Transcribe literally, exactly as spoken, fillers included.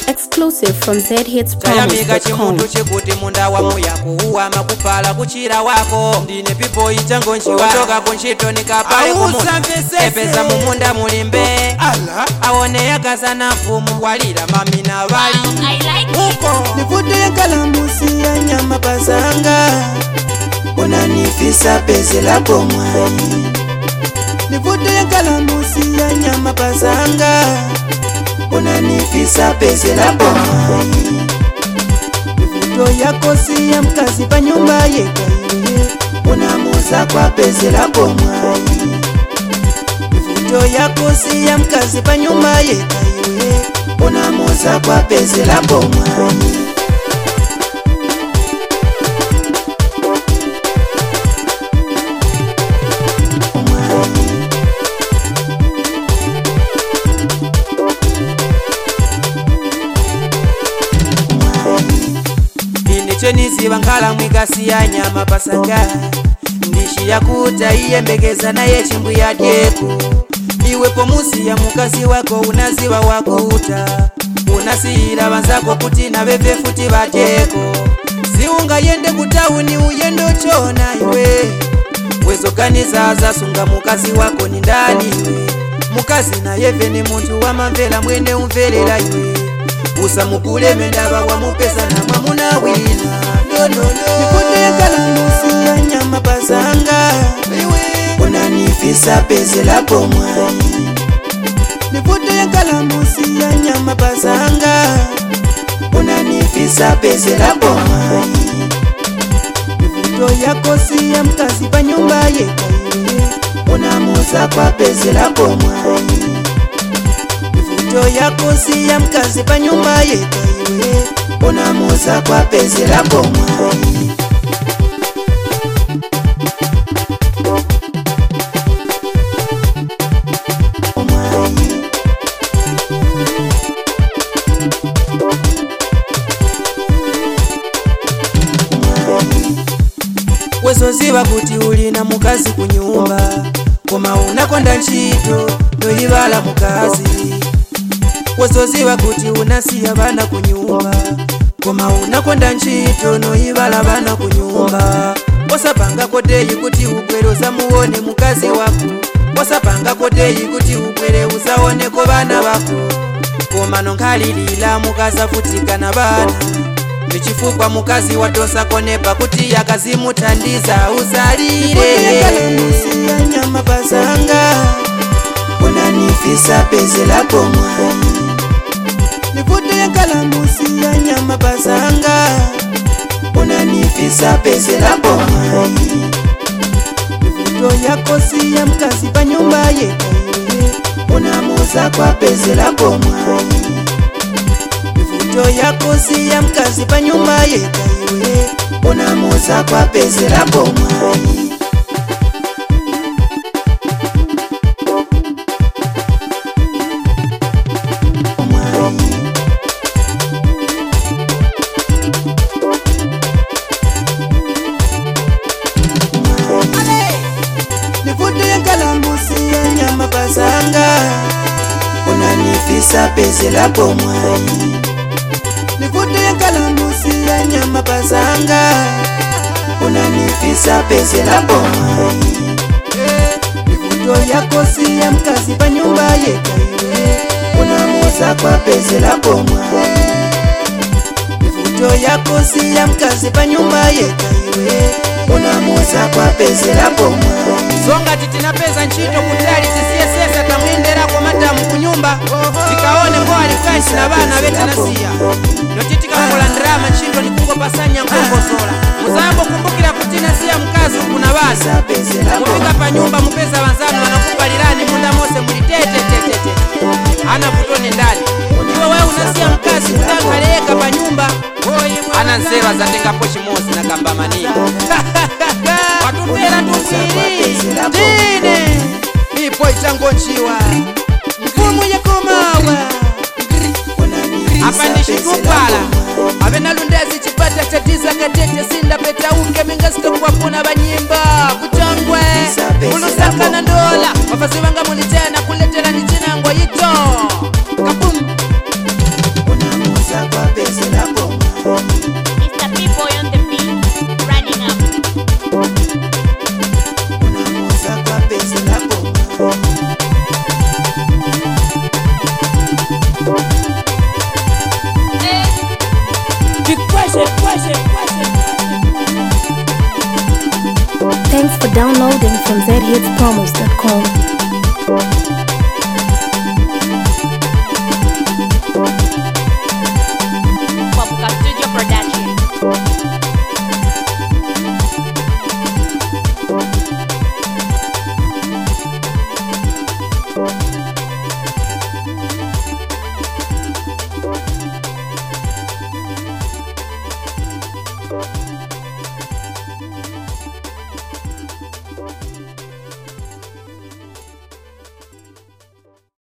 Exclusive from z hits promo dot com. Tayamika chimuntu chikuti munda wa muya kuhuwa makupala kuchira wako. Ndine pipo ichango nchiwa toka ponchito nikapale kumu epeza mumunda mulimbe aone yakaza na fumu walira mami na wali uko Nifute ya kalamusi ya nyama pasanga unanifisa pezi lapo mwai. Nifute ya kalamusi ya nyama pasanga unanifisa pezi lapo mwai. Nifuto yako si ya mkazi pa nyumba yekaiwe unamuza kwa pezi lapo mwai. Nifuto yako si ya mkazi pa nyumba yekaiwe unamuza kwa pezi lapo mwai. Cheniziba nkala mwikasi ya nyama pasanga ndishi ya kuta iyembegeza na ye chimbu ya dieku. Iwepo musi ya mukasi wako unaziwa wakuta unasira banzako kuti na bebe futi bateko. Siunga yende kutauni uyendo chona iwe wezo kaniza zasunga mukasi wako ni ndani iwe. Mukasi na yeve ni muntu wa mamvela mwene umvelela iwe usa mukule mendaba wa mupesa na mamuna wina. No no no Nifute ya kalamusi ya nyama pasanga unanifisa pezi lapo mwai. Nifute ya kalamusi ya nyama pasanga unanifisa pezi lapo mwai. Nifuto yako si ya mkazi pa nyumba yekaiwe unamuza kwa pezi lapo mwai. Nifuto yako si ya mkazi pa nyumba yekaiwe unamuza kwa pezi lapo mwai. Wezo ziba kuti ulina mukazi kunyumba koma unakonda nchito noyibala mukazi. Wezo ziba kuti unasiya bana kunyumba koma unakonda nchito noyibala bana kunyumba. Wasapanga kodeyi kuti ukwere uzamuone mukazi wako. Wasapanga kodeyi kuti ukwere uzaone ko bana bako. Koma nonkalilila mukaza futika na bana nichifukwa mukazi watosa konepa kuti yakazimutandiza uzalire. Nifute ya kalamusi ya nyama pasanga unanifisa pezi lapo mwai. Nifute ya kalamusi ya nyama pasanga unanifisa pezi lapo mwai. Nifuto yako si ya mkazi pa nyumba yekaiwe unamuza kwa pezi lapo mwai. Nifuto yako si ya mkazi pa nyumba yekaiwe unamuza kwa pezi lapo mwai. Nifute ya kalamusi ya nyama pasanga unanifisa pezi lapo mwai. Nifute ya kalamusi ya nyama pasanga unanifisa pezi lapo mwai. Nifuto yako si ya mkazi pa nyumba yekaiwe unamuza kwa pezi lapo mwai. Nifuto yako si ya mkazi pa nyumba yekaiwe unamuza kwa pezi lapo mwai. Zonga titina pesa nchito kutali tisiyesesa tamwindera kwa matamu kunyumba tikaone mbo alifaishi na bana beta nasiya notitika mkola ndrama nchito nikungo pasanya nkongo sola muzambo kumbukila kutina siya mkazi kuna basa mufika pa nyumba mupesa wanzano wanakupalilani munda mose mulitete tetete ana futoni ndani iwe wewe unasiya mkazi kutangaleka pa nyumba ana nsewa za tenga poshi mosi na kamba mania watumbela tufiri dine ipo ichango nchiwa mfumu yekomawa apandishi tupala avena lundezi chipata chatiza katete sinda peta unge mingasito kuwapuna banyimba kuchangwe ulusakana ndola wafazi wanga mulitena kuletela ni jina ngo yito kapum Downloading from z hits promos dot com.